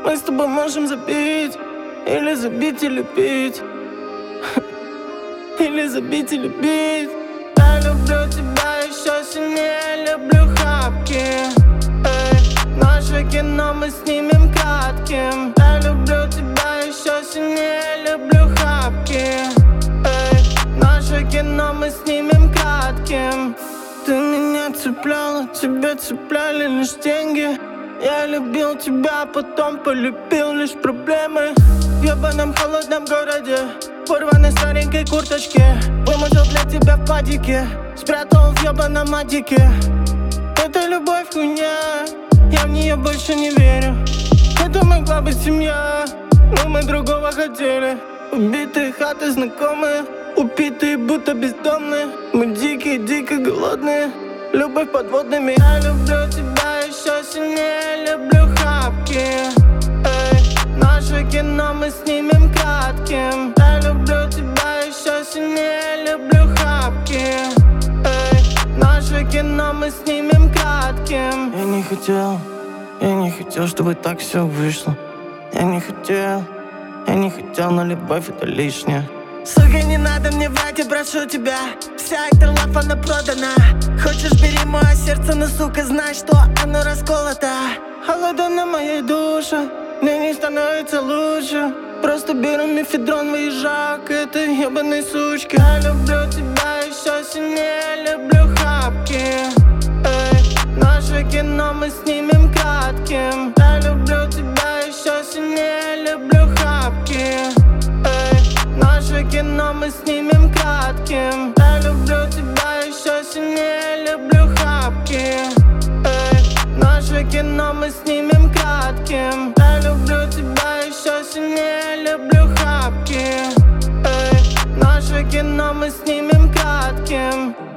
Мы с тобой можем забить, или забить и любить. Или забить и любить. Я люблю тебя еще сильнее, люблю хапки. Эй, наше кино мы снимем кратким. Я люблю тебя еще сильнее, люблю хапки. Эй, наше кино мы снимем кратким. Ты меня цепляла, тебя цепляли лишь деньги. Я любил тебя, потом полюбил лишь проблемы. В ебаном холодном городе, в порванной старенькой курточке, вымотал для тебя в падике, спрятал в ебаном адике. Это любовь хуйня, я в нее больше не верю. Это могла быть семья, но мы другого хотели. Убитые хаты знакомые, упитые будто бездомные. Мы дикие, дико голодные, любовь подводными. Я люблю тебя еще сильнее, люблю хапки. Эй, наше кино мы снимем кратким. Я люблю тебя еще сильнее, люблю хапки. Эй, наше кино мы снимем кратким. Я не хотел, чтобы так все вышло. Я не хотел, но любовь это лишнее. Сука, не надо мне врать, я прошу тебя. Вся эта лафа, она продана. Хочешь, бери мое сердце, но, сука, знай, что оно расколото. Холода на моей душе, мне не становится лучше. Просто беру мефедрон, выезжаю к этой ебаной сучке. Я люблю тебя еще сильнее, люблю хапки. Эй, наше кино мы снимем кратким. Я люблю тебя еще сильнее, люблю хапки. Наше кино мы снимем кратким. Я люблю тебя еще сильнее, люблю хапки. Эй, наше кино мы снимем кратким. Я люблю тебя еще сильнее, люблю хапки. Эй, наше кино мы снимем кратким.